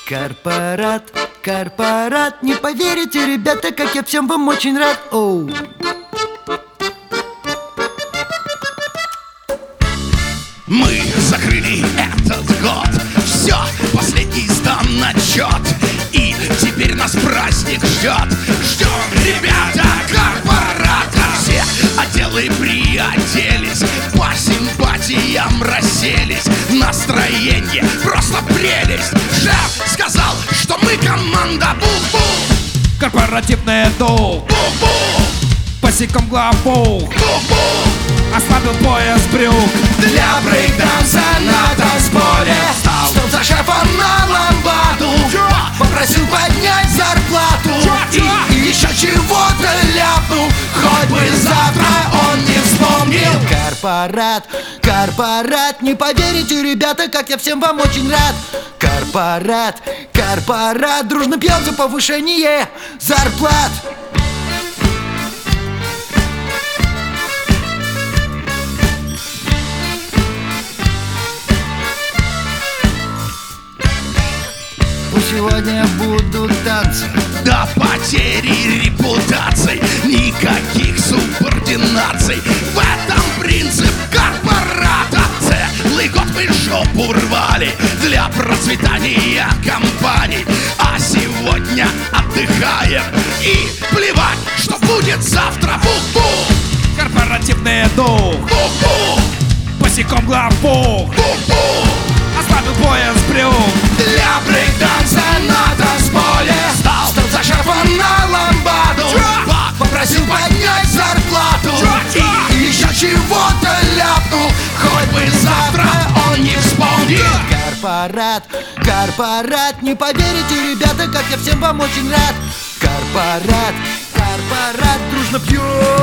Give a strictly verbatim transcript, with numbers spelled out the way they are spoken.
Корпорат, корпорат, не поверите, ребята, как я всем вам очень рад. Оу. Мы закрыли этот год, все, последний сдан отчет, и теперь нас праздник ждет. Ждем, ребята, корпората. Все отделы приоделись, по симпатиям расселись. Настроение просто прелесть. Шеф сказал, что мы команда Бу-бу. Корпоративный дух, Бу-бу, босиком главу, Бу-бу. ослабил пояс брюк. Для брейкданса на танцполе Стал за шефом на ламбаду, попросил поднять зарплату и, и еще чего-то ляпнул, хоть бы завтра он не вспомнил. Корпорат, корпорат, не поверите, ребята, как я всем вам очень рад. Корпорат, корпорат, дружно пьем за повышение зарплат. Сегодня будут танцы до потери репутаций, никаких субординаций. В этом принцип корпората. Целый год мы жопу рвали для процветания компаний, а сегодня отдыхаем и плевать, что будет завтра. Бу-бу, Корпоративный дух, бу-бу, босиком главу, бу-бу. ослабил пояс брюк. Для брейкданса на танцполе стал, стал за шефом на ламбаду, попросил поднять зарплату и, и еще чего-то ляпнул, хоть бы завтра он не вспомнил. Корпорат, корпорат, не поверите, ребята, как я всем вам очень рад. Корпорат, корпорат, дружно пьем